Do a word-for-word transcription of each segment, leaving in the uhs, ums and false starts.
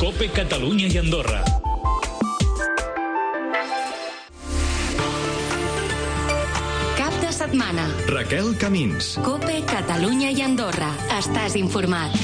COPE Catalunya i Andorra. Cap de setmana. Raquel Camins. COPE Catalunya i Andorra. Estàs informat.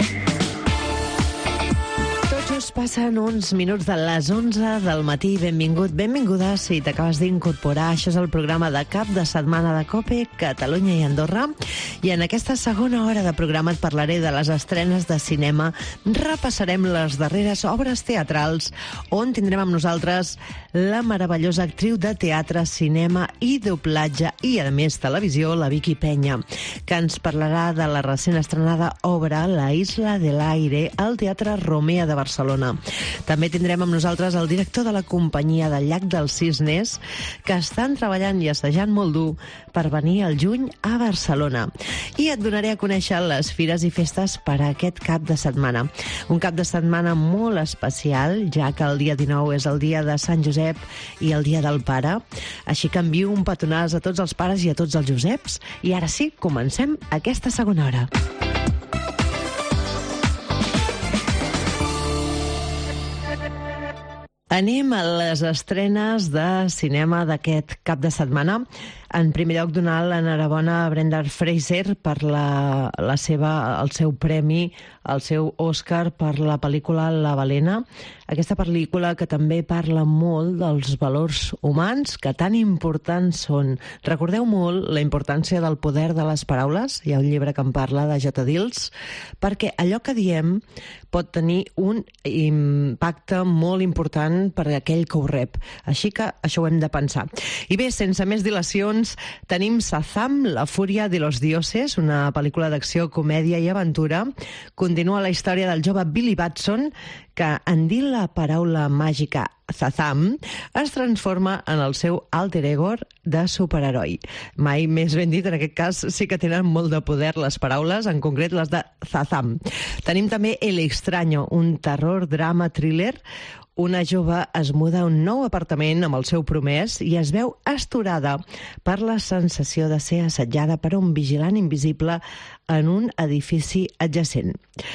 Just passen uns minuts de les onze del matí. Benvingut, benvinguda si t'acabes d'incorporar. Això és el programa de cap de setmana de COPE Catalunya i Andorra. I en aquesta segona hora de programa et parlaré de les estrenes de cinema. Repassarem les darreres obres teatrals on tindrem amb nosaltres la meravellosa actriu de teatre, cinema i doblatge i, a més, televisió, la Vicky Peña, que ens parlarà de la recent estrenada obra La Isla del Aire al Teatre Romea de Barcelona. També tindrem amb nosaltres el director de la companyia del Llac dels Cisnes, que estan treballant i assajant molt dur per venir al juny a Barcelona. I et donaré a conèixer les fires i festes per a aquest cap de setmana. Un cap de setmana molt especial, ja que el dia dinou és el dia de Sant Josep i el dia del pare. Així que envio un petonàs a tots els pares i a tots els Joseps. I ara sí, comencem aquesta segona hora. Anem a les estrenes de cinema d'aquest cap de setmana. En primer lloc, donar l'enhorabona a Brendan Fraser per la, la seva, el seu premi, el seu Òscar per la pel·lícula La Balena. Aquesta pel·lícula que també parla molt dels valors humans, que tan importants són. Recordeu molt la importància del poder de les paraules. Hi ha un llibre que en parla, de J. Dills, perquè allò que diem pot tenir un impacte molt important per a aquell que ho rep. Així que això ho hem de pensar. I bé, sense més dilacions, tenim Shazam, la fúria de los dioses, una pel·lícula d'acció, comèdia i aventura. Continua la història del jove Billy Batson, que en dir la paraula màgica Shazam es transforma en el seu alter ego de superheroi. Mai més ben dit, en aquest cas sí que tenen molt de poder les paraules, en concret les de Shazam. Tenim també El Extraño, un terror, drama, thriller. Una jove es muda a un nou apartament amb el seu promès i es veu astorada per la sensació de ser assetjada per un vigilant invisible en un edifici adjacent.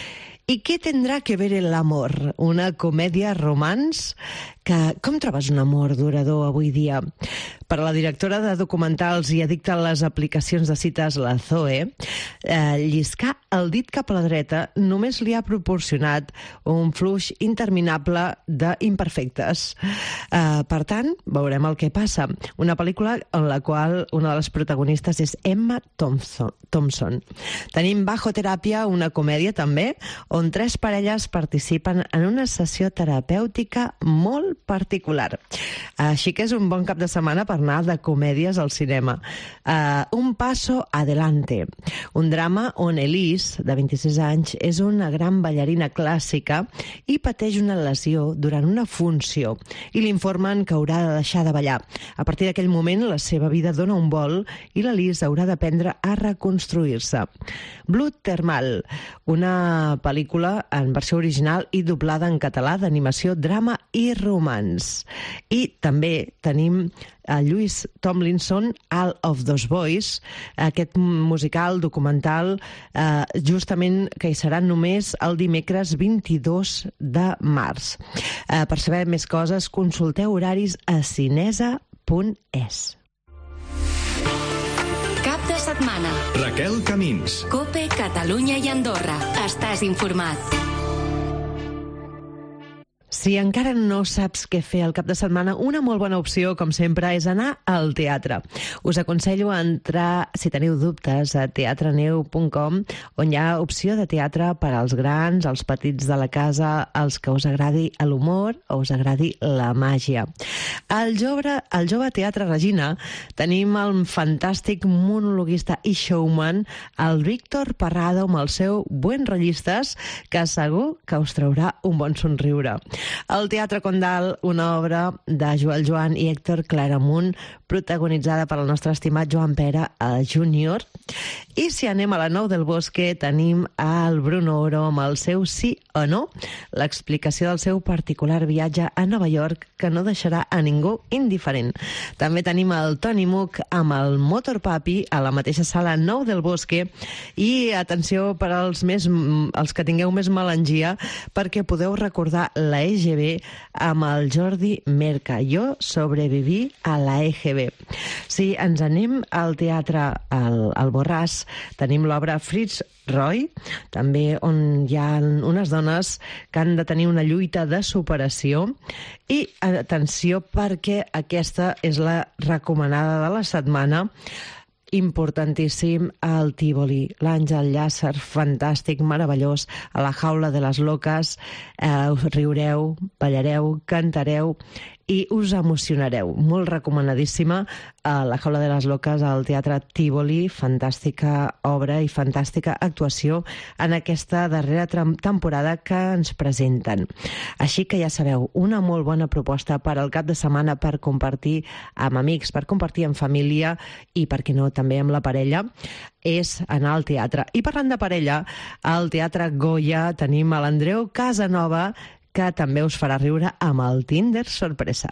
I què tindrà que ver el amor? Una comèdia romans? Que, com trobes un amor durador avui dia? Per a la directora de documentals i addicta a les aplicacions de cites, la Zoe, eh, lliscar el dit cap a la dreta només li ha proporcionat un flux interminable d'imperfectes. Eh, per tant, veurem el que passa. Una pel·lícula en la qual una de les protagonistes és Emma Thompson. Thompson. Tenim Bajo Teràpia, una comèdia també, on tres parelles participen en una sessió terapèutica molt particular. Així que és un bon cap de setmana per anar de comèdies al cinema. Uh, un paso adelante. Un drama on Elise, de vint-i-sis anys, és una gran ballarina clàssica i pateix una lesió durant una funció i l'informen que haurà de deixar de ballar. A partir d'aquell moment, la seva vida dona un vol i l'Elise haurà d'aprendre a reconstruir-se. Blood Thermal, una pel·lícula en versió original i doblada en català d'animació, drama i romans. I també tenim a Louis Tomlinson, All of Those Boys, aquest musical documental eh, justament que hi serà només el dimecres vint-i-dos de març. Eh, per saber més coses, consulteu horaris a cinesa punt es. Cap de setmana. Raquel Camins. COPE Catalunya i Andorra. Estàs informat. Si encara no saps què fer el cap de setmana, una molt bona opció, com sempre, és anar al teatre. Us aconsello a entrar, si teniu dubtes, a teatre neu punt com, on hi ha opció de teatre per als grans, als petits de la casa, als que us agradi l'humor o us agradi la màgia. Al jove, al jove Teatre Regina tenim el fantàstic monologuista i showman, el Víctor Parrado, amb el seu Buen Rollistes, que segur que us traurà un bon somriure. El Teatre Condal, una obra de Joel Joan i Héctor Claramunt, protagonitzada per el nostre estimat Joan Pere Júnior. I si anem a la Nou del Bosque, tenim el Bruno Oro amb el seu Sí o no, l'explicació del seu particular viatge a Nova York que no deixarà a ningú indiferent. També tenim el Toni Muc amb el Motor Papi a la mateixa sala Nou del Bosque i atenció per als, més, els que tingueu més melangia perquè podeu recordar la E G B amb el Jordi Merca. Jo sobreviví a la E G B. Si ens anem al teatre al, al Borràs, tenim l'obra Fritz Roy, també on hi ha unes dones que han de tenir una lluita de superació i atenció perquè aquesta és la recomanada de la setmana, importantíssim, al Tívoli. L'Àngel Llàcer, fantàstic, meravellós, a la Jaula de les Loques, eh, us riureu, ballareu, cantareu i us emocionareu. Molt recomanadíssima a la Jaula de les Loques al Teatre Tívoli, fantàstica obra i fantàstica actuació en aquesta darrera temporada que ens presenten. Així que ja sabeu, una molt bona proposta per al cap de setmana per compartir amb amics, per compartir en família i, per què no, també amb la parella, és anar al teatre. I parlant de parella, al Teatre Goya tenim a l'Andreu Casanova, que també us farà riure amb el Tinder sorpresa.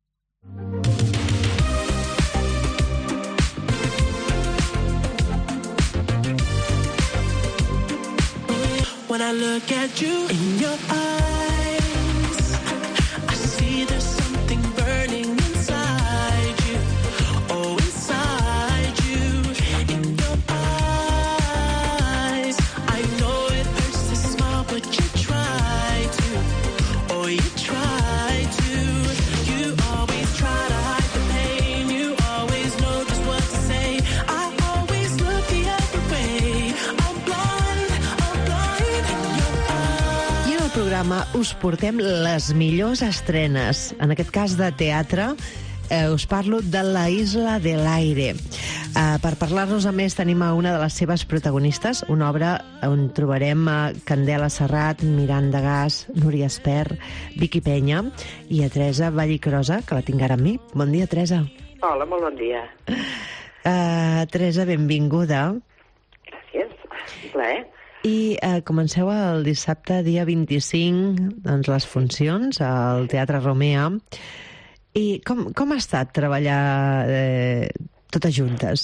When I look at you in your eyes, I see there's something burning inside you. Oh, inside you, in your eyes. I know it hurts to smile, but you try to. Oh, you try to. You always try to hide the pain. You always know just what to say. I always look the other way. I'm blind, I'm blind in your eyes. I en el programa us portem les millors estrenes, en aquest cas de teatre. Eh, us parlo de La Isla de l'Aire. Eh, per parlar-nos a més tenim a una de les seves protagonistes, una obra on trobarem a Candela Serrat, Miranda Gas, Núria Espert, Vicky Penya i a Teresa Vallicrosa, que la tinc ara amb mi. Bon dia, Teresa. Hola, molt bon dia. Eh, Teresa, benvinguda. Gràcies, un plaer. I eh, comenceu el dissabte, dia vint-i-cinc, doncs, les funcions al Teatre Romea. I com, com ha estat treballar eh, totes juntes?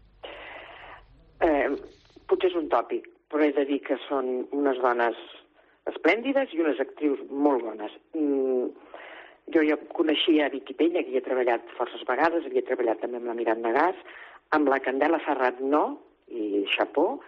Eh, potser és un tòpic, però he de dir que són unes dones esplèndides i unes actrius molt bones. Mm, jo ja coneixia Vicky Penya, que hi he treballat forces vegades, havia treballat també amb la Miranda Gas, amb la Candela Serrat no, i Chapó,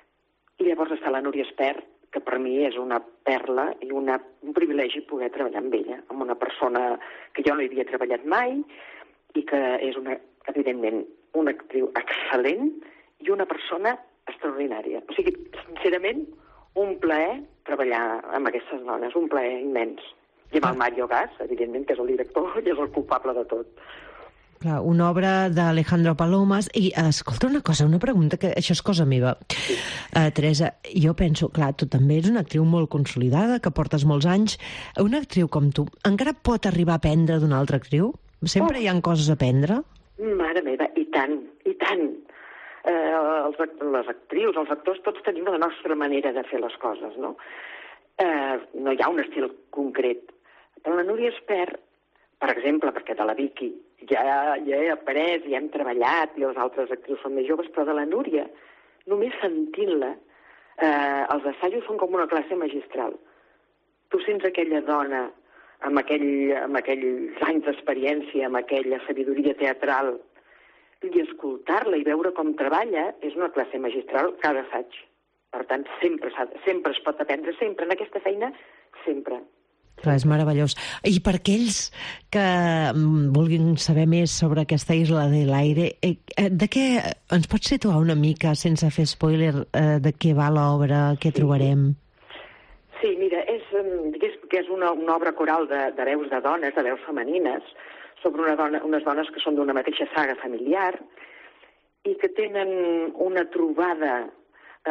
i llavors està la Núria Espert, que per mi és una perla i una, un privilegi poder treballar amb ella, amb una persona que jo no hi havia treballat mai i que és, una, evidentment, una actriu excel·lent i una persona extraordinària. O sigui, sincerament, un plaer treballar amb aquestes dones, un plaer immens. I amb el Mario Gas, evidentment, que és el director i és el culpable de tot. Clar, una obra d'Alejandro Palomas. I, escolta, una cosa, una pregunta, que això és cosa meva. Sí. Uh, Teresa, jo penso, clar, tu també ets una actriu molt consolidada, que portes molts anys. Una actriu com tu encara pot arribar a aprendre d'una altra actriu? Sempre oh. hi ha coses a aprendre? Mare meva, i tant, i tant. Eh, els, les actrius, els actors, tots tenim la nostra manera de fer les coses, no? Eh, no hi ha un estil concret. Però la Núria Espert, per exemple, perquè de la Vicky ja, ja he après, ja hem treballat, i les altres actrius són més joves, però de la Núria, només sentint-la, eh, els assajos són com una classe magistral. Tu sents aquella dona amb, aquell, amb aquells anys d'experiència, amb aquella sabidoria teatral, i escoltar-la i veure com treballa és una classe magistral cada assaig. Per tant, sempre, sempre es pot aprendre, sempre, en aquesta feina, sempre. Clar, és meravellós. I per aquells que vulguin saber més sobre aquesta Isla de l'Aire, eh, de què ens pots situar una mica, sense fer spoiler, eh, de què va l'obra, què sí. trobarem? Sí, mira, és, digués que és una, una obra coral de, de veus de dones, de veus femenines, sobre una dona, unes dones que són d'una mateixa saga familiar i que tenen una trobada eh,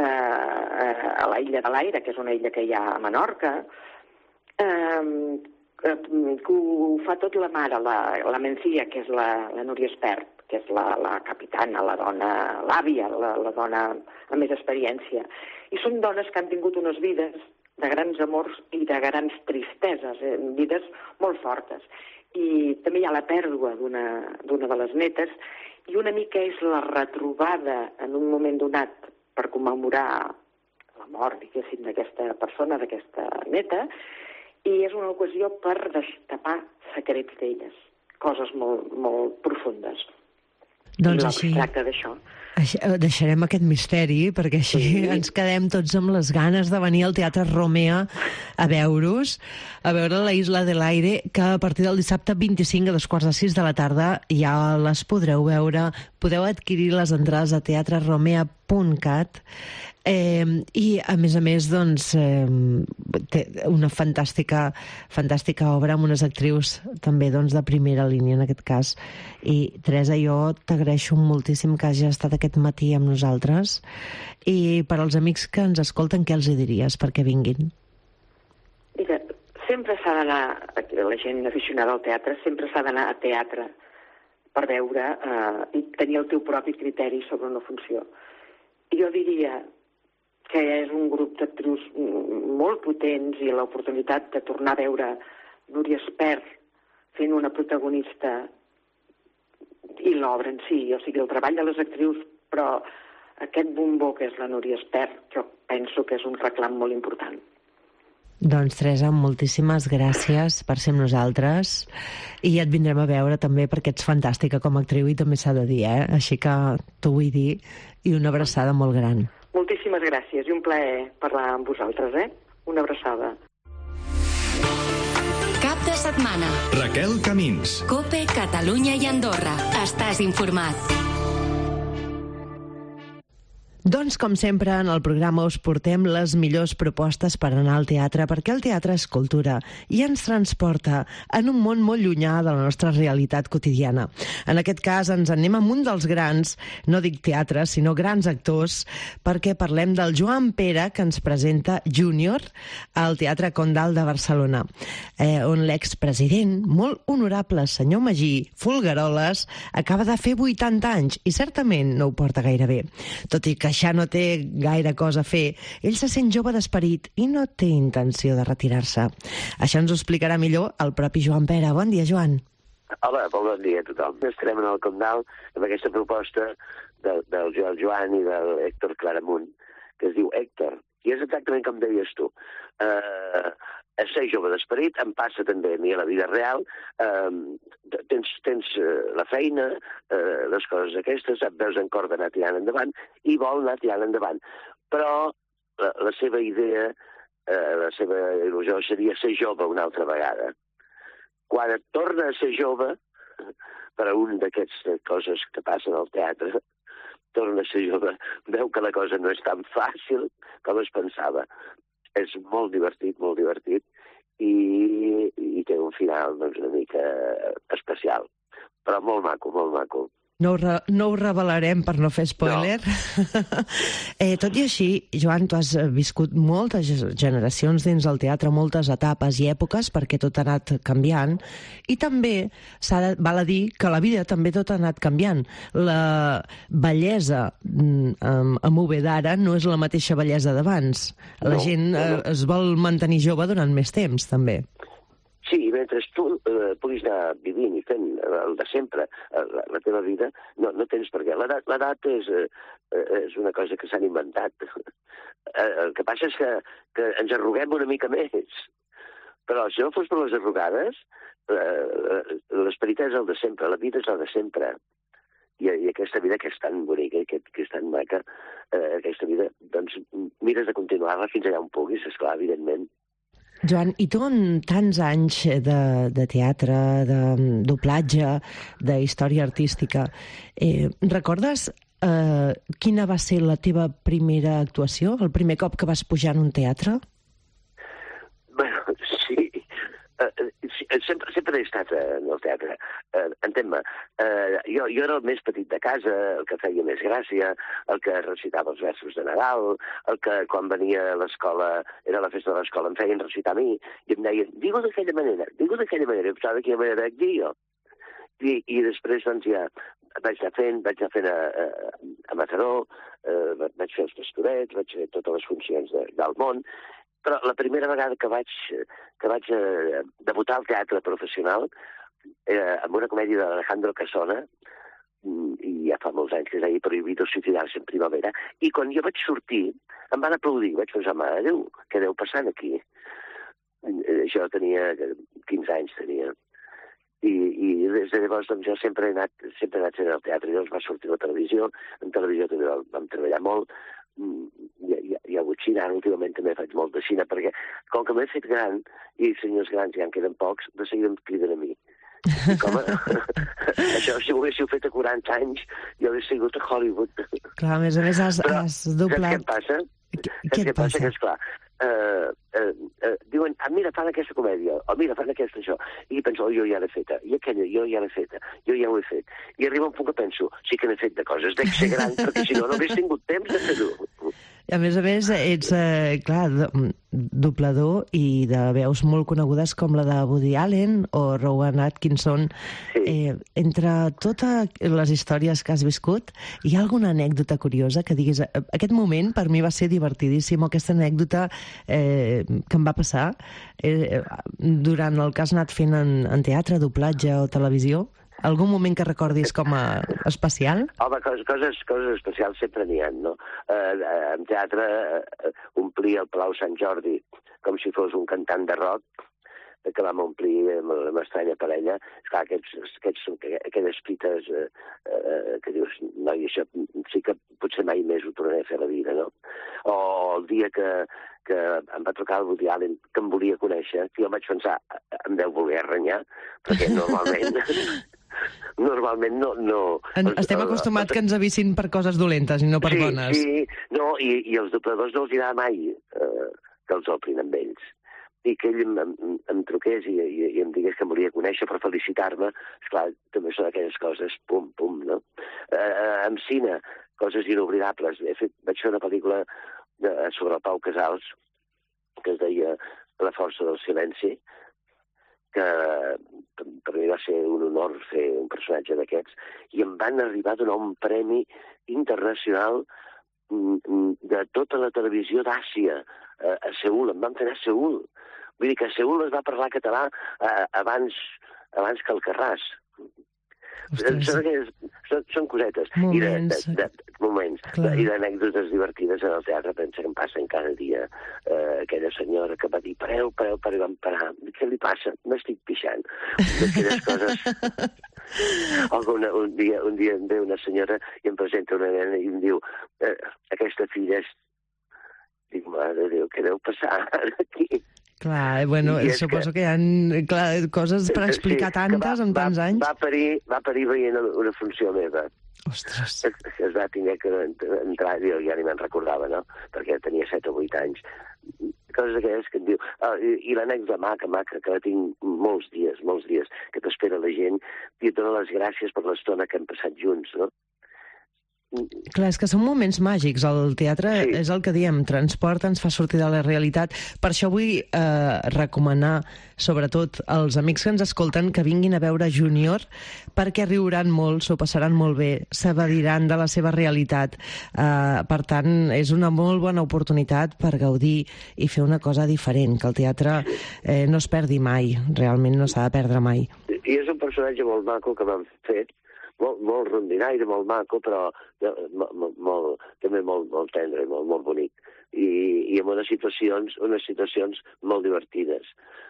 a la Illa de l'Aire, que és una illa que hi ha a Menorca, Uh, que ho fa tot la mare, la, la Mencía, que és la, la Núria Espert, que és la, la capitana, la dona, l'àvia, la, la dona amb més experiència. I són dones que han tingut unes vides de grans amors i de grans tristeses, eh? Vides molt fortes. I també hi ha la pèrdua d'una d'una de les netes, i una mica és la retrobada en un moment donat per commemorar la mort, diguéssim, d'aquesta persona, d'aquesta neta, i és una ocasió per destapar secrets d'elles, coses molt, molt profundes. Doncs I així, es tracta d'això. així, deixarem aquest misteri, perquè així Sí. ens quedem tots amb les ganes de venir al Teatre Romea a veure-us, a veure la Isla de l'Aire, que a partir del dissabte vint-i-cinc a dos quarts de sis de la tarda ja les podreu veure. Podeu adquirir les entrades a teatre romea punt cat. Eh, I, a més a més, doncs, eh, té una fantàstica, fantàstica obra amb unes actrius també doncs, de primera línia, en aquest cas. I, Teresa, jo t'agraeixo moltíssim que hagi estat aquest matí amb nosaltres. I per als amics que ens escolten, què els hi diries perquè vinguin? Mira, sempre s'ha d'anar, la gent aficionada al teatre, sempre s'ha d'anar a teatre per veure eh, i tenir el teu propi criteri sobre una funció. Jo diria que és un grup d'actrius molt potents i l'oportunitat de tornar a veure Núria Espert fent una protagonista i l'obra en si, o sigui, el treball de les actrius, però aquest bombó que és la Núria Espert, jo penso que és un reclam molt important. Doncs, Teresa, moltíssimes gràcies per ser amb nosaltres i et vindrem a veure també perquè ets fantàstica com a actriu i també s'ha de dir, eh? Així que t'ho vull dir i una abraçada molt gran. Moltíssimes gràcies i un plaer parlar amb vosaltres, eh? Una abraçada. Cap de setmana. Raquel Camins. COPE, Catalunya i Andorra. Estàs informat. Doncs, com sempre, en el programa us portem les millors propostes per anar al teatre, perquè el teatre és cultura i ens transporta en un món molt llunyà de la nostra realitat quotidiana. En aquest cas, ens anem amb un dels grans, no dic teatre, sinó grans actors, perquè parlem del Joan Pera, que ens presenta Júnior al Teatre Condal de Barcelona, eh, on l'expresident, molt honorable senyor Magí Folgueroles, acaba de fer vuitanta anys i certament no ho porta gaire bé. Tot i que ja no té gaire cosa a fer, ell se sent jove d'esperit i no té intenció de retirar-se. Això ens ho explicarà millor el propi Joan Pera. Bon dia, Joan. Hola, bon dia a tothom. Estarem en el Condal amb aquesta proposta de, del Joel Joan i de l'Héctor Claramunt, que es diu Héctor. I és exactament com deies tu. Uh, ser jove d'esperit em passa també a mi a la vida real. Uh, tens tens uh, la feina, uh, les coses aquestes, et veus en cor d'anar tirant endavant i vol anar tirant endavant. Però la, la seva idea, uh, la seva il·lusió seria ser jove una altra vegada. Quan et torna a ser jove, per a un d'aquestes coses que passen al teatre, torna a ser jove, veu que la cosa no és tan fàcil com es pensava. És molt divertit, molt divertit, i, i té un final doncs, una mica especial. Però molt maco, molt maco. No ho, re, no ho revelarem per no fer spoiler. No. eh, tot i així, Joan, tu has viscut moltes generacions dins del teatre, moltes etapes i èpoques, perquè tot ha anat canviant, i també s'ha de, val a dir que la vida també tot ha anat canviant. La bellesa amb, amb U V d'ara no és la mateixa bellesa d'abans. La no, gent no, no. Eh, es vol mantenir jove durant més temps, també. Sí, mentre tu eh, puguis anar vivint i fent el de sempre, eh, la, la teva vida, no, no tens per què. L'edat és, eh, és una cosa que s'han inventat. Eh, el que passa és que, que ens arruguem una mica més. Però si no fos per les arrugades, eh, l'esperit és el de sempre, la vida és el de sempre. I, i aquesta vida que és tan bonica i que, que és tan maca, eh, aquesta vida, doncs mires de continuar-la fins allà on puguis, esclar, evidentment. Joan, i tu amb tants anys de, de teatre, de doblatge, de història artística, eh, recordes eh, quina va ser la teva primera actuació, el primer cop que vas pujar en un teatre? Bueno, sí. Uh, sí sempre, sempre he estat en el teatre. Uh, Entén-me, uh, jo, jo era el més petit de casa, el que feia més gràcia, el que recitava els versos de Nadal, el que quan venia a l'escola, era la festa de l'escola, em feien recitar a mi, i em deien, digue-ho d'aquella manera, digue-ho d'aquella manera, i em pensava de quina manera vaig dir jo. I, i després, doncs, ja vaig anar fent, vaig anar fent a, a, a Mataró, uh, vaig fer els pastorets, vaig fer totes les funcions de, del món, però la primera vegada que vaig, que vaig eh, debutar al teatre professional, eh, amb una comèdia d'Alejandro Casona, i ja fa molts anys que es deia Prohibido suicidarse en primavera, i quan jo vaig sortir em van aplaudir, vaig pensar, mare de Déu, què deu passant aquí? Jo tenia quinze anys, tenia. I, i des de llavors doncs, jo sempre he anat, sempre he anat fent el teatre, llavors va sortir a la televisió, en televisió també vam treballar molt, hi, hi, hi ha hagut cine, ara últimament també faig molt de cine, perquè com que m'he fet gran, i senyors grans ja en queden pocs, de seguida em criden a mi. I com a... això, si ho haguéssiu fet a quaranta anys, jo hauria sigut a Hollywood. Clar, a més a més has, Però, has doblat... Saps què em passa? Què, Saps què què et passa? Que, esclar, uh, uh, uh, diuen, ah, mira, fan aquesta comèdia, o mira, fan aquesta això. I penso, oh, jo ja l'he feta, i aquella, jo ja l'he feta, jo ja ho he fet. I arriba un punt que penso, sí que n'he fet de coses, dec ser gran, perquè si no, no hagués tingut temps de fer-ho. I a més a més, ets, eh, clar, doblador i de veus molt conegudes com la de Woody Allen o Rowan Atkinson. Sí. Eh, entre totes les històries que has viscut, hi ha alguna anècdota curiosa que diguis, aquest moment per mi va ser divertidíssim, aquesta anècdota eh, que em va passar eh, durant el que has anat fent en, en teatre, doblatge o televisió? Algun moment que recordis com a especial? Home, coses, coses, coses especials sempre n'hi ha, no? Eh, en teatre eh, omplir el Palau Sant Jordi com si fos un cantant de rock, que vam omplir amb la m'estranya parella. Esclar, aquests, aquests, aquelles fites eh, eh, que dius, noi, això sí que potser mai més ho tornaré a fer a la vida, no? O el dia que, que em va trucar el Woody Allen, que em volia conèixer, que jo vaig pensar, em deu voler arrenyar, perquè normalment... Normalment no... no Estem acostumats que ens avisin per coses dolentes i no per sí, bones. Sí, no, i, i els dobladors no els agrada mai eh, que els oplin amb ells. I que ell em, em, em truqués i, i, i em digués que em volia conèixer per felicitar-me, esclar, també són aquelles coses, pum, pum, no? Eh, amb cine, coses inoblidables. He fet, vaig fer una pel·lícula de, sobre el Pau Casals, que es deia La força del silenci, que per mi va ser un honor fer un personatge d'aquests, i em van arribar a donar un premi internacional de tota la televisió d'Àsia, a Seul, em van fer anar a Seul. Vull dir que a Seul es va parlar català abans, abans que al Carràs. Són, són, són cosetes. Moments. I de, de, de, moments. De, I d'anècdotes divertides en el teatre, pensa que em passen cada dia. Eh, aquella senyora que va dir, pareu, pareu, pareu, vam parar. Què li passa? M'estic pixant. Aquelles coses... Alguna, un, dia, un dia em ve una senyora i em presenta una nena i em diu, eh, aquesta filla és... Dic, mare de Déu, què deu passar aquí? Clar, bueno, suposo que... que hi ha clar, coses per explicar sí, tantes va, en tants va, anys. Va parir, va parir veient una funció meva. Ostres. Es, es va tenir que entrar, jo ja ni me'n recordava, no? Perquè tenia set o vuit anys. Coses d'aquelles que em diu... Ah, I i l'anècdota maca, maca, que la tinc molts dies, molts dies, que t'espera la gent, i et dona les gràcies per l'estona que hem passat junts, no? Clar, és que són moments màgics. El teatre sí. és el que diem, transporta, ens fa sortir de la realitat. Per això vull eh, recomanar, sobretot als amics que ens escolten, que vinguin a veure Júnior, perquè riuran molt, s'ho passaran molt bé, s'evadiran de la seva realitat. Eh, per tant, és una molt bona oportunitat per gaudir i fer una cosa diferent, que el teatre eh, no es perdi mai, realment no s'ha de perdre mai. I és un personatge molt maco que m'han fet, molt, molt rondinaire, molt maco, però molt, molt, també molt, molt tendre, molt, molt bonic. I, i amb unes situacions, unes situacions molt divertides.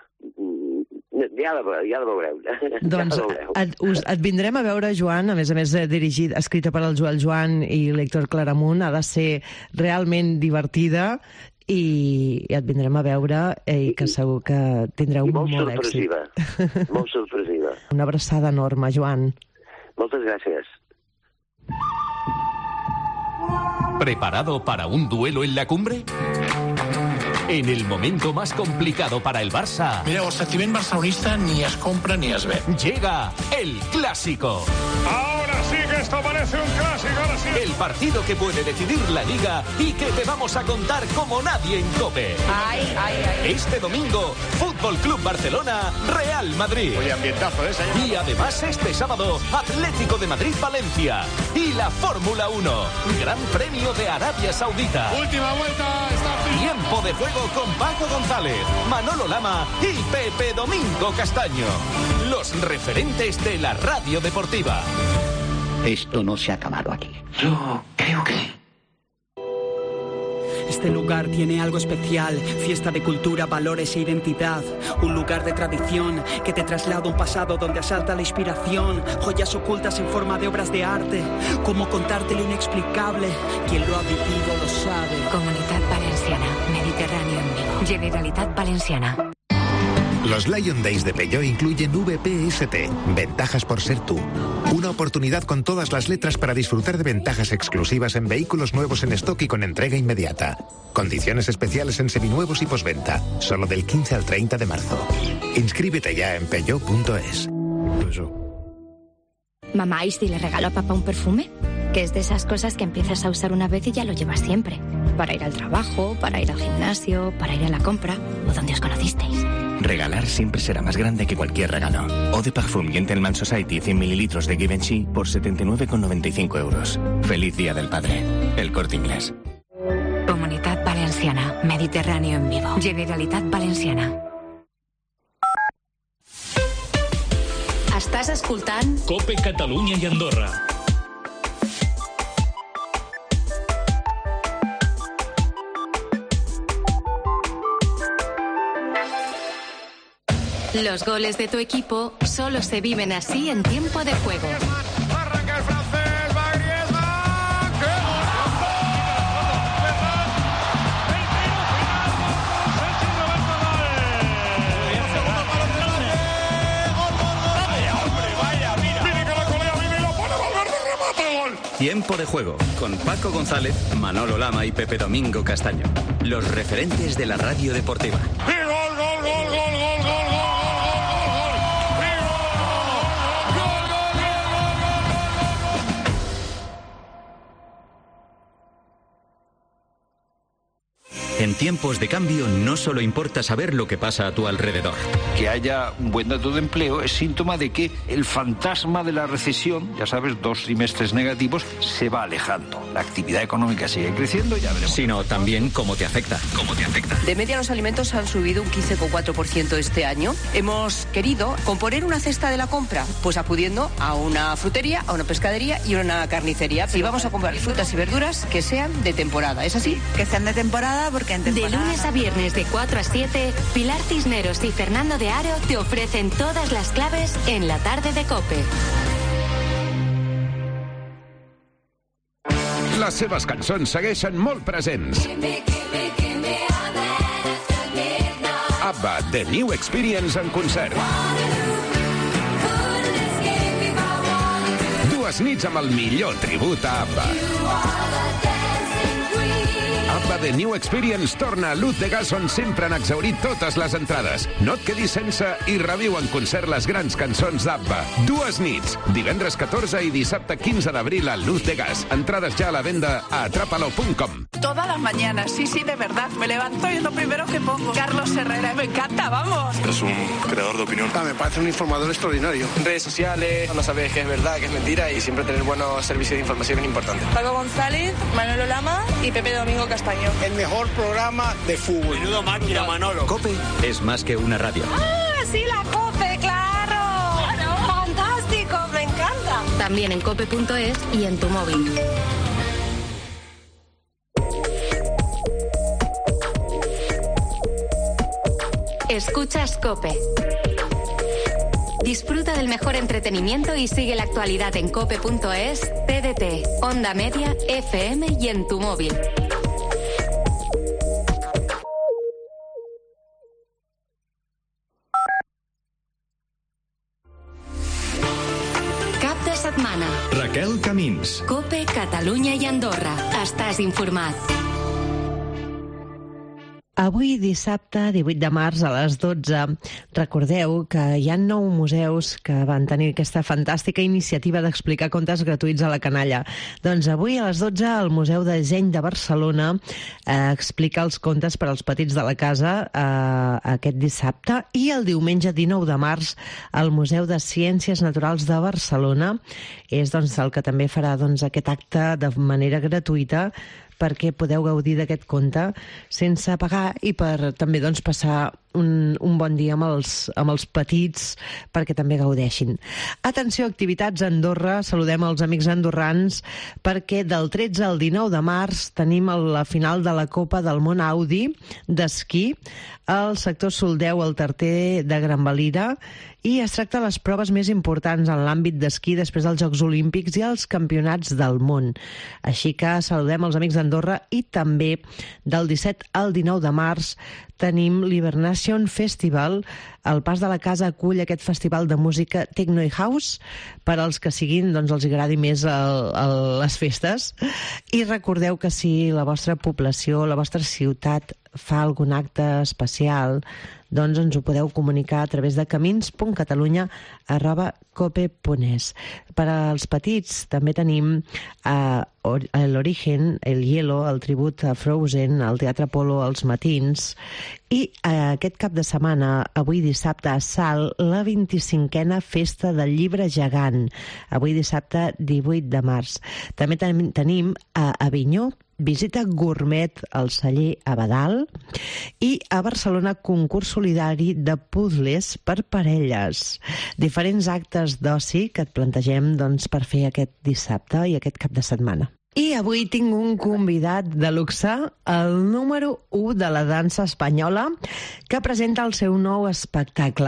Ja la, ja la veureu. Doncs ja la veureu. Et, us, et vindrem a veure, Joan, a més a més dirigit, escrita per el Joel Joan i l'Héctor Claramunt, ha de ser realment divertida i, i et vindrem a veure i que segur que tindreu I molt, molt èxit. sorpresiva. Molt sorpresiva. Una abraçada enorme, Joan. Moltes gràcies. ¿Preparado para un duelo en la cumbre? En el momento más complicado para el Barça... Mireu, el sentiment barcelonista ni es compra ni es ven. Llega el Clásico. Ahora sí que esto parece un clásico, ahora sí. El partido que puede decidir la Liga y que te vamos a contar como nadie en COPE. Ay, ay, ay. Este domingo, Fútbol Club Barcelona, Real Madrid. Oye, ambientazo ese. Y además este sábado, Atlético de Madrid-Valencia. Y la Fórmula uno, Gran Premio de Arabia Saudita. Última vuelta, está Tiempo de juego con Paco González, Manolo Lama y Pepe Domingo Castaño. Los referentes de la radio deportiva. Esto no se ha acabado aquí. Yo creo que sí. Este lugar tiene algo especial, fiesta de cultura, valores e identidad. Un lugar de tradición que te traslada a un pasado donde asalta la inspiración. Joyas ocultas en forma de obras de arte. Cómo contarte lo inexplicable. Quien lo ha vivido lo sabe. Comunitat Valenciana, Mediterráneo en vivo. Generalitat Valenciana. Los Lion Days de Peugeot incluyen V P S T, ventajas por ser tú. Una oportunidad con todas las letras para disfrutar de ventajas exclusivas en vehículos nuevos en stock y con entrega inmediata. Condiciones especiales en seminuevos y posventa, solo del quince al treinta de marzo. Inscríbete ya en peugeot punto es. Mamá, ¿y si le regalo a papá un perfume? Que es de esas cosas que empiezas a usar una vez y ya lo llevas siempre. Para ir al trabajo, para ir al gimnasio, para ir a la compra o donde os conocisteis. Regalar siempre será más grande que cualquier regalo. Eau de Parfum Gentleman Society cien mililitros de Givenchy por setenta y nueve con noventa y cinco euros. Feliz Día del Padre. El Corte Inglés. Comunitat Valenciana, Mediterráneo en vivo. Generalitat Valenciana. Estàs escoltant COPE Catalunya i Andorra. Los goles de tu equipo solo se viven así en tiempo de juego. Arranca el francés, va Griezmann. ¡Qué gol! Tiempo de juego con Paco González, Manolo Lama y Pepe Domingo Castaño. Los referentes de la radio deportiva. ¡Y gol, gol, gol, gol, gol, gol, gol! En tiempos de cambio no solo importa saber lo que pasa a tu alrededor. Que haya un buen dato de empleo es síntoma de que el fantasma de la recesión, ya sabes, dos trimestres negativos, se va alejando. La actividad económica sigue creciendo, ya veremos. Sino también cómo te afecta. Cómo te afecta. De media los alimentos han subido un quince coma cuatro por ciento este año. Hemos querido componer una cesta de la compra, pues acudiendo a una frutería, a una pescadería y a una carnicería. Y vamos a comprar frutas y verduras que sean de temporada, ¿es así? Que sean de temporada porque en temporada... De lunes a viernes de cuatro a siete, Pilar Cisneros y Fernando de Aro te ofrecen todas las claves en la tarde de COPE. Les seves cançons segueixen molt presents. ABBA, The New Experience en concert. Dues nits amb el millor tribut a ABBA. ABBA The New Experience torna a Luz de Gas, on sempre han exhaurit totes les entrades. No et quedis sense i reviu en concert les grans cançons d'ABBA. Dues nits, divendres catorze i dissabte quinze d'abril a Luz de Gas. Entrades ja a la venda a atrápalo punto com. Todas las mañanas, sí, sí, de verdad. Me levanto y es lo primero que pongo. Carlos Herrera, me encanta, vamos. Es un creador de opinión. Ah, me parece un informador extraordinario. Redes sociales, no sabes qué es verdad, qué es mentira y siempre tener buenos servicios de información es importante. Paco González, Manolo Lama y Pepe Domingo Castaño. El mejor programa de fútbol. Menudo máquina, Manolo. COPE es más que una radio. ¡Ah, sí, la COPE, claro! ¡Claro! ¡Fantástico! ¡Me encanta! También en cope punto es y en tu móvil. Escuchas COPE. Disfruta del mejor entretenimiento y sigue la actualidad en cope punto es, T D T, Onda Media, F M y en tu móvil. Cap de setmana. Raquel Camins. COPE, Catalunya i Andorra. Estàs informat. Avui, dissabte, divuit de març, a les dotze, recordeu que hi ha nou museus que van tenir aquesta fantàstica iniciativa d'explicar contes gratuïts a la canalla. Doncs avui, a les dotze, el Museu de Geny de Barcelona eh, explica els contes per als petits de la casa eh, aquest dissabte, i el diumenge dinou de març, el Museu de Ciències Naturals de Barcelona és doncs, el que també farà doncs, aquest acte de manera gratuïta perquè podeu gaudir d'aquest conte sense pagar i per també doncs, passar un, un bon dia amb els, amb els petits perquè també gaudeixin. Atenció, activitats a Andorra. Saludem els amics andorrans perquè del tretze al dinou de març tenim la final de la Copa del Món Audi d'esquí al sector Soldeu, al Tarter de Gran Valira, i es tracta de les proves més importants en l'àmbit d'esquí després dels Jocs Olímpics i els Campionats del món. Així que saludem els amics d'Andorra, i també del disset al dinou de març tenim l'Hibernation Festival. El Pas de la Casa acull aquest festival de música techno i house per als que siguin, doncs els agradi més el, el, les festes. I recordeu que si la vostra població, la vostra ciutat fa algun acte especial, doncs ens ho podeu comunicar a través de camins punt catalunya arroba cope punt es. Per als petits també tenim eh, l'Origen, el Hielo, el tribut a Frozen, el Teatre Apolo als matins, i eh, aquest cap de setmana, avui dissabte, a Salt, la vint-i-cinquena Festa del Llibre Gegant, avui dissabte divuit de març. També ten tenim a Avinyó visita gourmet al celler Abadal, i a Barcelona concurs solidari de puzzles per parelles. Diferents actes d'oci que et plantegem doncs, per fer aquest dissabte i aquest cap de setmana. I avui tinc un convidat de luxe, el número u de la dansa espanyola, que presenta el seu nou espectacle.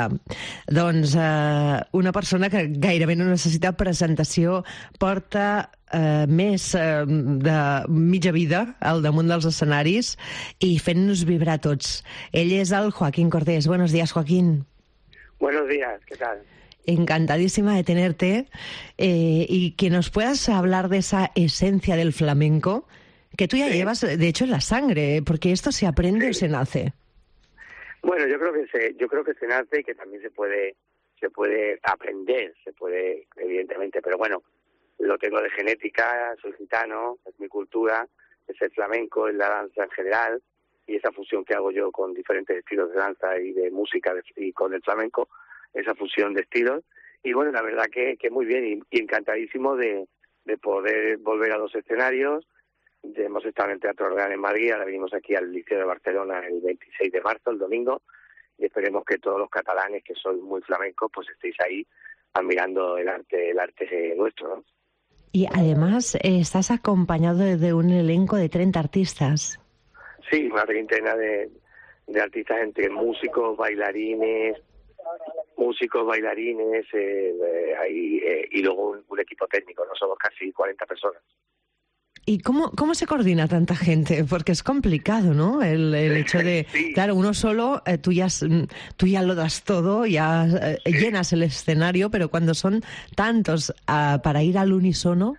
Doncs eh, una persona que gairebé no necessita presentació, porta eh, més eh, de mitja vida al damunt dels escenaris i fent-nos vibrar tots. Ell és el Joaquín Cordés. Buenos días, Joaquín. Buenos días, ¿qué tal? Encantadísima de tenerte eh, y que nos puedas hablar de esa esencia del flamenco que tú ya sí. llevas, de hecho, en la sangre, porque esto se aprende sí. o se nace. Bueno, yo creo que se, yo creo que se nace y que también se puede, se puede aprender, se puede, evidentemente, pero bueno, lo tengo de genética, soy gitano, es mi cultura, es el flamenco, es la danza en general, y esa fusión que hago yo con diferentes estilos de danza y de música de, y con el flamenco, esa fusión de estilos, y bueno, la verdad que, que muy bien, y, y encantadísimo de, de poder volver a los escenarios. De, hemos estado en el Teatro Real en Madrid, ahora venimos aquí al Liceo de Barcelona el veintiséis de marzo, el domingo, y esperemos que todos los catalanes que sois muy flamencos, pues estéis ahí admirando el arte, el arte nuestro, ¿no? Y además eh, estás acompañado de, de un elenco de treinta artistas. Sí, una treintena de, de artistas entre músicos, bailarines, músicos, bailarines eh, eh, ahí, eh, y luego un, un equipo técnico, no somos casi cuarenta personas. ¿Y cómo, cómo se coordina tanta gente? Porque es complicado, ¿no? El, el hecho de, sí. claro, uno solo, eh, tú, ya, tú ya lo das todo, ya eh, sí. llenas el escenario, pero cuando son tantos uh, para ir al unísono...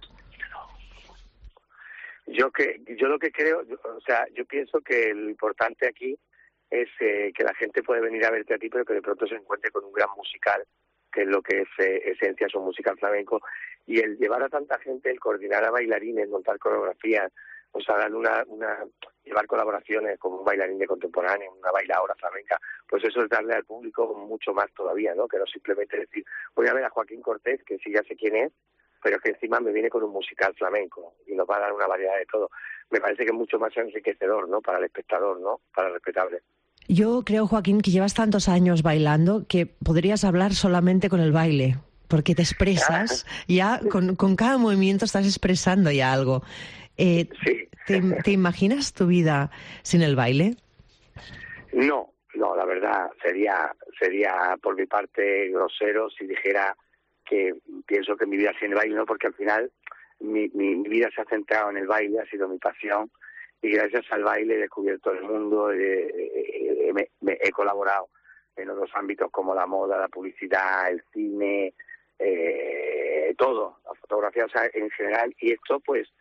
Yo que yo lo que creo, o sea, yo pienso que lo importante aquí es eh, que la gente puede venir a verte a ti, pero que de pronto se encuentre con un gran musical, que es lo que es eh, esencia, es un musical flamenco, y el llevar a tanta gente, el coordinar a bailarines, montar coreografías, o sea, dar una, una, llevar colaboraciones con un bailarín de contemporáneo, una bailadora flamenca, pues eso es darle al público mucho más todavía, ¿no? Que no simplemente decir, voy a ver a Joaquín Cortés, que sí ya sé quién es, pero que encima me viene con un musical flamenco y nos va a dar una variedad de todo. Me parece que es mucho más enriquecedor, ¿no? Para el espectador, ¿no? Para el espectador. Yo creo, Joaquín, que llevas tantos años bailando que podrías hablar solamente con el baile, porque te expresas, ya con, con cada movimiento estás expresando ya algo. Eh, sí. ¿te, ¿Te imaginas tu vida sin el baile? No, no, la verdad, sería, sería por mi parte grosero si dijera que pienso que mi vida sin el baile, no, porque al final mi, mi, mi vida se ha centrado en el baile, ha sido mi pasión, y gracias al baile he descubierto el mundo, eh, eh, me, me he colaborado en otros ámbitos como la moda, la publicidad, el cine, eh, todo, la fotografía, o sea, en general, y esto pues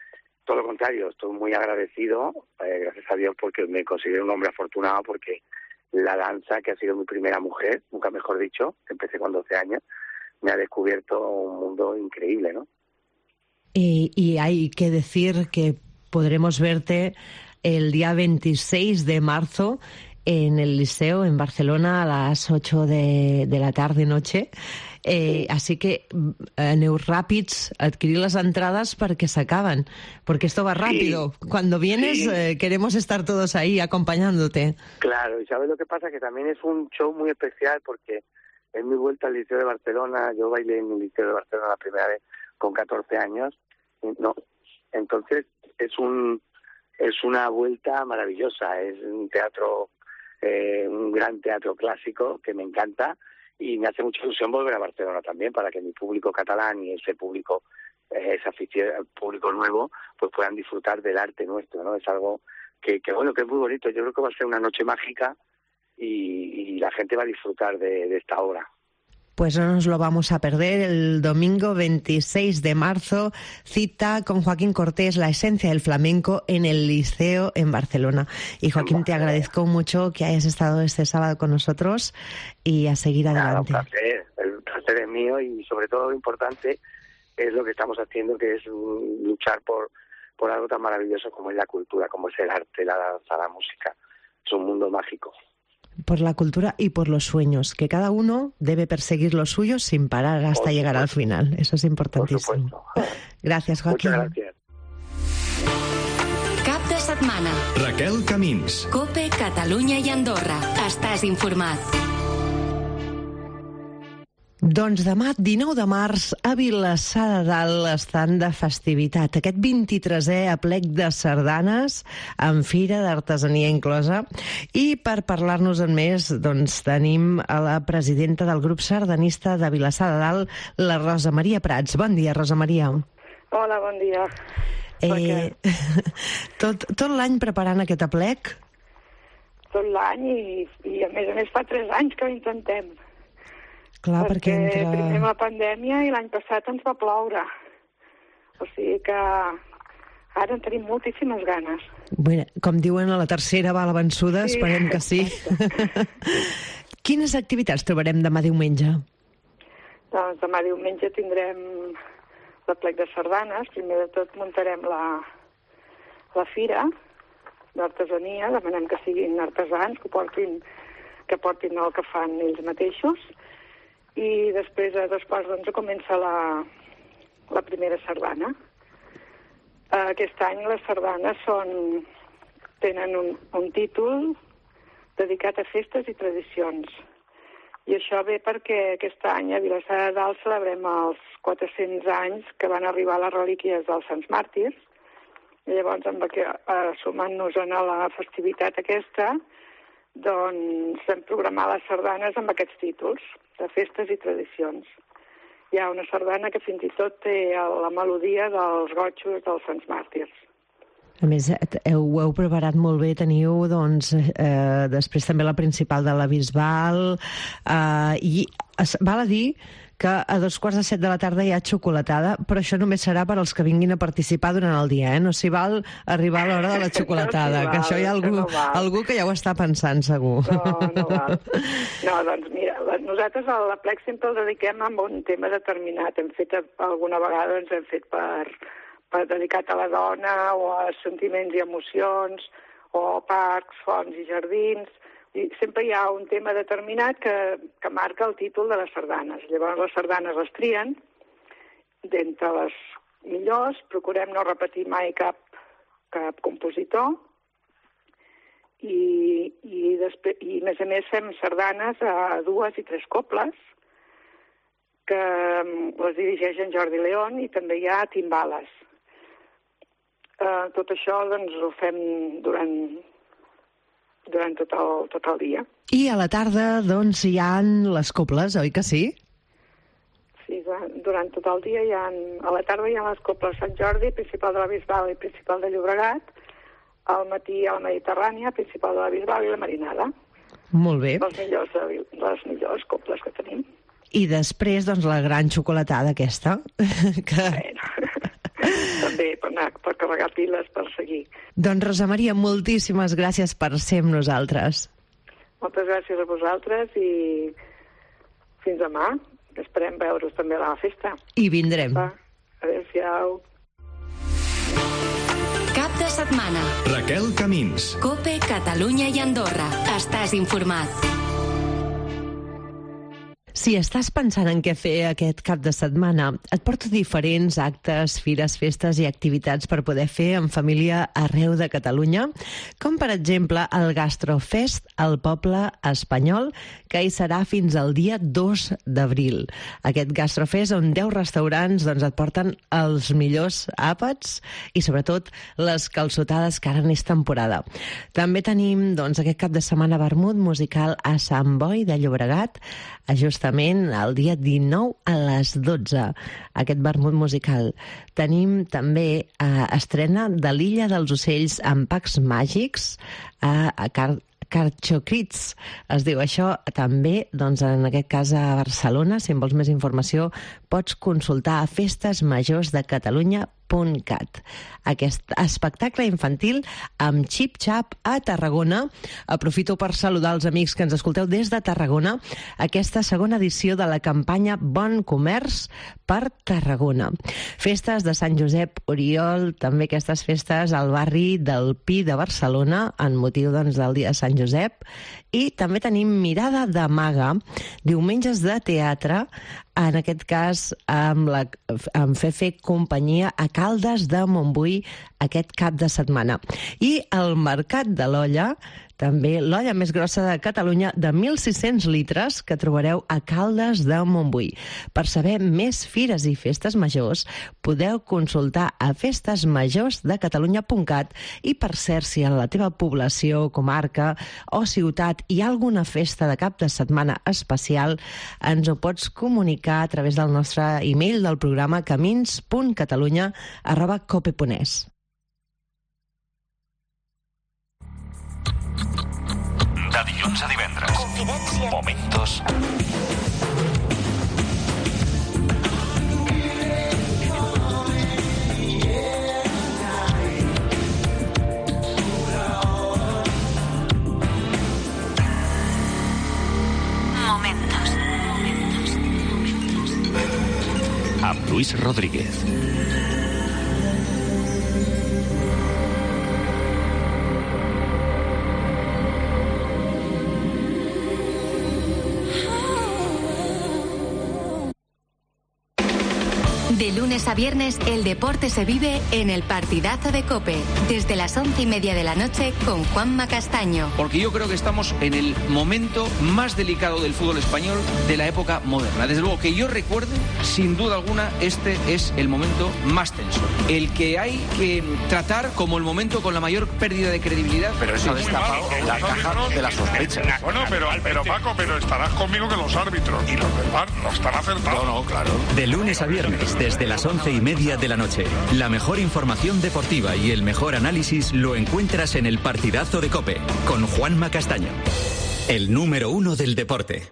todo lo contrario, estoy muy agradecido, eh, gracias a Dios, porque me considero un hombre afortunado, porque la danza, que ha sido mi primera mujer, nunca mejor dicho, empecé con doce años, me ha descubierto un mundo increíble, ¿no? Y, y hay que decir que podremos verte el día veintiséis de marzo en el Liceo, en Barcelona, a las ocho de, de la tarde-noche. Eh, así que aneu ràpids a adquirir las entradas porque se acaban, porque esto va rápido. Sí. Cuando vienes, sí. eh, queremos estar todos ahí acompañándote. Claro, y ¿sabes lo que pasa? Que también es un show muy especial, porque es mi vuelta al Liceo de Barcelona. Yo bailé en el Liceo de Barcelona la primera vez con catorce años. No, entonces es un es una vuelta maravillosa. Es un teatro, eh, un gran teatro clásico que me encanta. Y me hace mucha ilusión volver a Barcelona también, para que mi público catalán y ese público, eh, ese afición, público nuevo, pues puedan disfrutar del arte nuestro, ¿no? Es algo que, que bueno, que es muy bonito. Yo creo que va a ser una noche mágica y, y la gente va a disfrutar de, de esta obra. Pues no nos lo vamos a perder. El domingo veintiséis de marzo, cita con Joaquín Cortés, La esencia del flamenco, en el Liceo en Barcelona. Y Joaquín, te agradezco mucho que hayas estado este sábado con nosotros y a seguir adelante. Nada, un placer. El placer es mío, y sobre todo lo importante es lo que estamos haciendo, que es luchar por, por algo tan maravilloso como es la cultura, como es el arte, la danza, la música. Es un mundo mágico. Por la cultura y por los sueños, que cada uno debe perseguir los suyos sin parar hasta llegar al final. Eso es importantísimo. Gracias, Joaquín. Muchas gracias. Cap de setmana. Raquel Camins. COPE, Catalunya i Andorra. Estàs informat. Doncs demà, dinou de març, a Vilassar de Dalt estan de festivitat. Aquest vint-i-tresè aplec de sardanes, amb fira d'artesania inclosa. I per parlar-nos en més, doncs tenim a la presidenta del grup sardanista de Vilassar de Dalt, la Rosa Maria Prats. Bon dia, Rosa Maria. Hola, bon dia. Eh, tot tot l'any preparant aquest aplec? Tot l'any, i, i a més a més fa tres anys que ho intentem. Clar, perquè, perquè entre... primer la pandèmia i l'any passat ens va ploure. O sigui que ara en tenim moltíssimes ganes. Bé, com diuen, a la tercera va la vençuda, sí, esperem que sí. Quines activitats trobarem demà diumenge? Doncs demà diumenge tindrem l'aplec de sardanes. Primer de tot muntarem la, la fira d'artesania. Demanem que siguin artesans, que portin, que portin el que fan ells mateixos. I després, a dos quarts d'onze, comença la, la primera sardana. Aquest any les sardanes són, tenen un, un títol dedicat a festes i tradicions. I això ve perquè aquest any a Vilassar de Dalt celebrem els quatre-cents anys que van arribar les relíquies dels Sants Màrtirs. I llavors, amb que, eh, sumant-nos a la festivitat aquesta, doncs hem programat les sardanes amb aquests títols de festes i tradicions. Hi ha una sardana que fins i tot té la melodia dels gotxos dels Sants Màrtirs. A més, heu, ho heu preparat molt bé. Teniu, doncs, eh, després també la principal de la Bisbal, eh, i es, val a dir que a dos quarts de set de la tarda hi ha xocolatada, però això només serà per als que vinguin a participar durant el dia, eh? No s'hi val arribar a l'hora de la xocolatada, no, que això hi ha algú, no algú que ja ho està pensant, segur. No, no val. No, doncs mira, nosaltres a l'aplec sempre el dediquem a un tema determinat. Hem fet alguna vegada, ens hem fet per, per dedicat a la dona, o a sentiments i emocions, o parcs, fonts i jardins. I sempre hi ha un tema determinat que, que marca el títol de les sardanes. Llavors les sardanes les trien, d'entre les millors, procurem no repetir mai cap, cap compositor, i, i, després, i a més a més fem sardanes a dues i tres cobles, que les dirigeix en Jordi León, i també hi ha timbales. Uh, tot això doncs, ho fem durant... durant tot el, tot el dia. I a la tarda, doncs, hi ha les coples, oi que sí? Sí, durant tot el dia hi ha... A la tarda hi ha les coples Sant Jordi, principal de la Bisbal i principal de Llobregat. Al matí a la Mediterrània, principal de la Bisbal i la Marinada. Molt bé. Les millors, les millors coples que tenim. I després, doncs, la gran xocolatada aquesta. Que... Bueno, també per, anar, per carregar piles per seguir. Doncs, Rosa Maria, moltíssimes gràcies per ser amb nosaltres. Moltes gràcies a vosaltres i fins demà. Esperem veure's també a la festa. I vindrem. Va. Adéu-siau. Cap de setmana. Raquel Camins. COPE, Catalunya i Andorra. Estàs informat. Si estàs pensant en què fer aquest cap de setmana, et porto diferents actes, fires, festes i activitats per poder fer en família arreu de Catalunya, com per exemple el Gastrofest al poble espanyol, que hi serà fins al dia dos d'abril. Aquest Gastrofest on deu restaurants doncs, et porten els millors àpats i sobretot les calçotades, que ara n'és temporada. També tenim doncs, aquest cap de setmana vermut musical a Sant Boi de Llobregat, justament el dia dinou a les dotze, aquest vermut musical. Tenim també eh, estrena de l'Illa dels Ocells amb Pacs Màgics a, a Car Carxocrits, es diu això, també, doncs, en aquest cas a Barcelona. Si en vols més informació, pots consultar a festes majors de Catalunya punt cat. Aquest espectacle infantil amb xip-xap a Tarragona. Aprofito per saludar els amics que ens escolteu des de Tarragona, aquesta segona edició de la campanya Bon Comerç per Tarragona. Festes de Sant Josep Oriol, també aquestes festes al barri del Pi de Barcelona, en motiu doncs, del dia de Sant Josep. I també tenim Mirada de Maga, diumenges de teatre, en aquest cas amb, la, amb Fefe Companyia a Caldes de Montbui aquest cap de setmana. I el Mercat de l'Olla, també l'olla més grossa de Catalunya, de mil sis-cents litres, que trobareu a Caldes de Montbui. Per saber més fires i festes majors, podeu consultar a festes majors de Catalunya punt cat. I per cert, si a la teva població, comarca o ciutat hi ha alguna festa de cap de setmana especial, ens ho pots comunicar a través del nostre e-mail del programa camins punt catalunya arroba cope punt es. De dilluns a divendres. Confidència. Momentos. Momentos. Amb Luis Rodríguez. De lunes a viernes, el deporte se vive en el partidazo de COPE, desde las once y media de la noche con Juanma Castaño. Porque yo creo que estamos en el momento más delicado del fútbol español de la época moderna. Desde luego que yo recuerde, sin duda alguna, este es el momento más tenso. El que hay que tratar como el momento con la mayor pérdida de credibilidad. Pero eso ha destapado la caja de la sospecha. Bueno, pero, pero Paco, pero estarás conmigo que los árbitros y los del V A R no están acertados. No, no, claro. De lunes a viernes, desde las once y media de la noche. La mejor información deportiva y el mejor análisis lo encuentras en el partidazo de COPE, con Juanma Castaño, el número uno del deporte.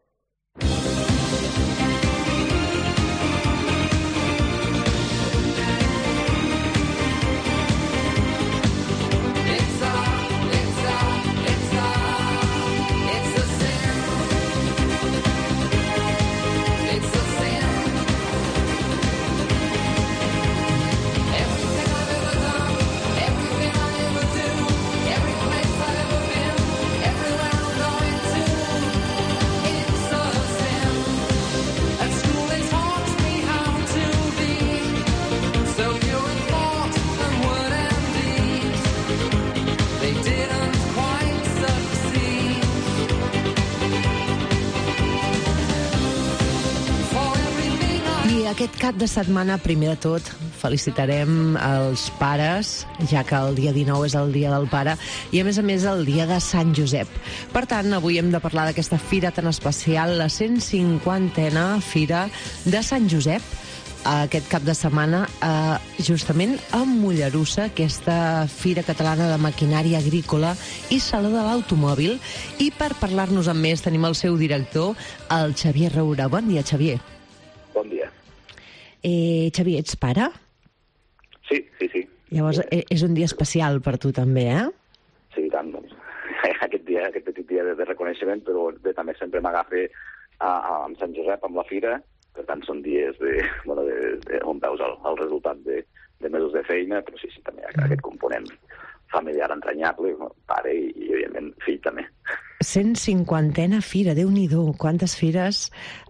Aquest cap de setmana, primer de tot, felicitarem els pares, ja que el dia dinou és el dia del pare, i a més a més el dia de Sant Josep. Per tant, avui hem de parlar d'aquesta fira tan especial, la cent cinquantena Fira de Sant Josep, aquest cap de setmana, eh, justament a Mollerussa, aquesta Fira Catalana de Maquinària Agrícola i Saló de l'Automòbil. I per parlar-nos amb més tenim el seu director, el Xavier Roura. Bon dia, Xavier. Bon dia. Eh, Xavier, ets pare? Sí, sí, sí. Llavors, és un dia especial per tu també, eh? Sí, tant, doncs. Aquest dia, aquest petit dia de, de reconeixement, però bé, també sempre m'agafa a, a, a Sant Josep amb la fira, per tant són dies de, bueno, de, de, on veus el, el resultat de, de mesos de feina, però sí, sí, també hi ha aquest component familiar entranyable, pare i, i evidentment, fill també. cent cinquantena fira, Déu-n'hi-do, quantes fires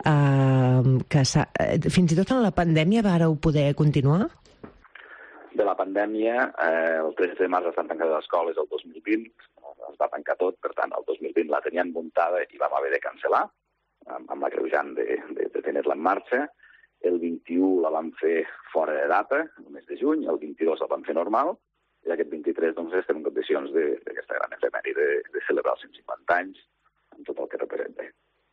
eh, que fins i tot en la pandèmia vàreu poder continuar? De la pandèmia, eh, el tretze de març estan tancades les escoles, el dos mil vint es va tancar tot, per tant, el dos mil vint la tenien muntada i vam haver de cancel·lar, amb, amb l'agreujant de, de, de tenir-la en marxa. El vint-i-u la vam fer fora de data, el mes de juny, el vint-i-dos la vam fer normal, i aquest vint-i-tres doncs, estem en condicions d'aquesta gran efemèride de, de celebrar els cent cinquanta anys, amb tot el que representa.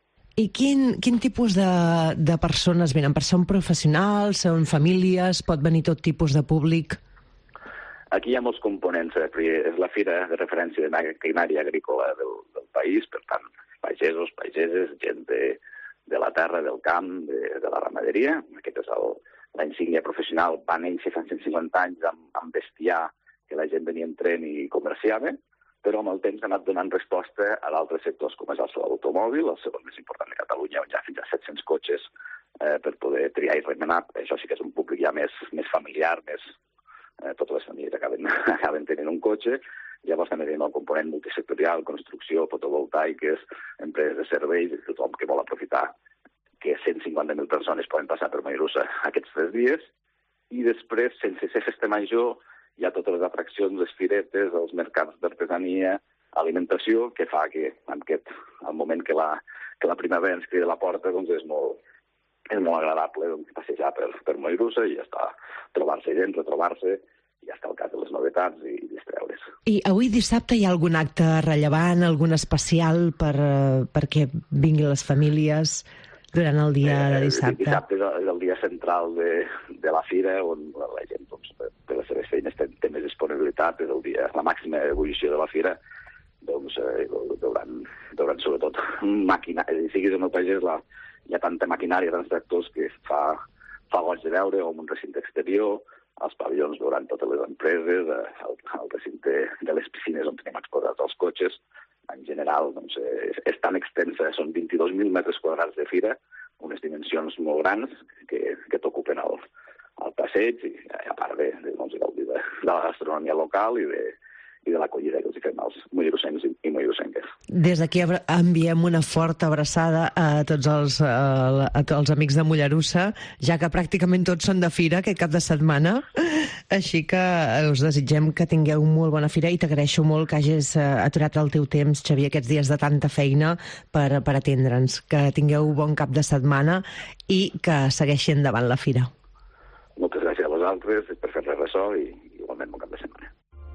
I quin, quin tipus de, de persones venen? Per són professionals, són famílies, pot venir tot tipus de públic? Aquí hi ha molts components. És la fira de referència de maquinària agrícola del, del país, per tant, pagesos, pageses, gent de, de la terra, del camp, de, de la ramaderia. Aquest és el, la insígnia professional. Va néixer fa cent cinquanta anys amb, amb bestiar que la gent venia en tren i comerciava, però amb el temps ha anat donant resposta a d'altres sectors, com és el automòbil, el segon més important de Catalunya, on hi ha fins a set-cents cotxes eh, per poder triar i remenar. Això sí que és un públic ja més, més familiar, més... Eh, totes les famílies acaben, acaben tenint un cotxe. Llavors també tenim el component multisectorial, construcció, fotovoltaiques, empreses de serveis, tothom que vol aprofitar que cent cinquanta mil persones poden passar per Mollerussa aquests tres dies. I després, sense ser festa major, hi ha totes les atraccions, les firetes, els mercats d'artesania, alimentació, que fa que en aquest, al moment que la, que la primavera ens crida a la porta, doncs és molt, és molt agradable doncs, passejar per, per Mollerussa i ja està, trobar-se gent, retrobar-se, i ja està al cas de les novetats i distreure's. I avui dissabte hi ha algun acte rellevant, algun especial per, perquè vinguin les famílies durant el dia de dissabte? Eh, dissabte és el dia central de, de la fira, on la gent doncs, per les seves feines té, té més disponibilitat, és el dia, la màxima ebullició de la fira, doncs eh, veuran, veuran sobretot maquinària, si siguis en el pagès, la, hi ha tanta maquinària, tants tractors que fa, fa goig de veure, o en un recinte exterior, als pavellons veuran totes les empreses, al, al recinte de les piscines on tenim exposats els cotxes. En general, doncs, és, és tan extensa, són vint-i-dos mil metres quadrats de fira, unes dimensions molt grans que, que t'ocupen el, el passeig, i a part de, de, doncs, de, de la gastronomia local i de, i de l'acollida que els hi fem als mollerussencs i mollerussenques. Des d'aquí enviem una forta abraçada a tots els, a, a tots els amics de Mollerussa, ja que pràcticament tots són de fira aquest cap de setmana, així que us desitgem que tingueu molt bona fira i t'agraeixo molt que hagis aturat el teu temps, Xavier, aquests dies de tanta feina per, per atendre'ns. Que tingueu bon cap de setmana i que segueixi endavant la fira. Moltes gràcies a vosaltres per fer-ne ressò i igualment bon cap de setmana.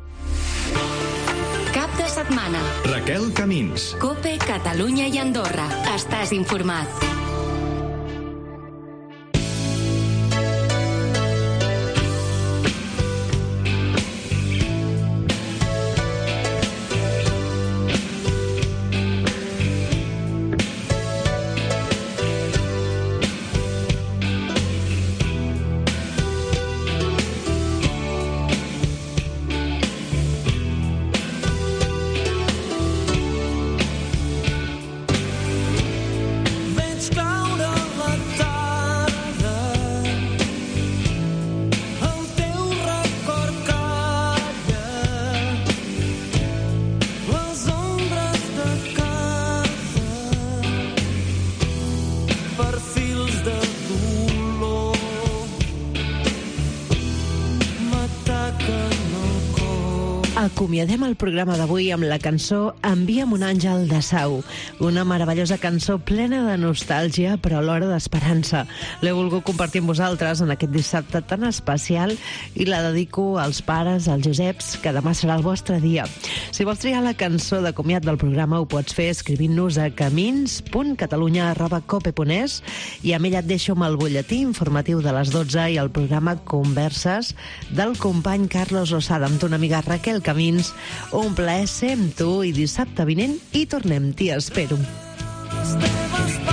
Cap de setmana. Raquel Camins. COPE, Catalunya i Andorra. Estàs informat. Acomiadem el programa d'avui amb la cançó Envia'm un àngel de Sau, una meravellosa cançó plena de nostàlgia però alhora d'esperança. L'he volgut compartir amb vosaltres en aquest dissabte tan especial i la dedico als pares, als Joseps, que demà serà el vostre dia. Si vols triar la cançó de comiat del programa ho pots fer escrivint-nos a camins punt catalunya arroba cope punt es i amb ella et deixo amb el butlletí informatiu de les dotze i el programa Converses del company Carlos Losada amb tu una amiga Raquel Camins. Un plaer ser amb tu i dissabte vinent hi tornem, t'hi espero.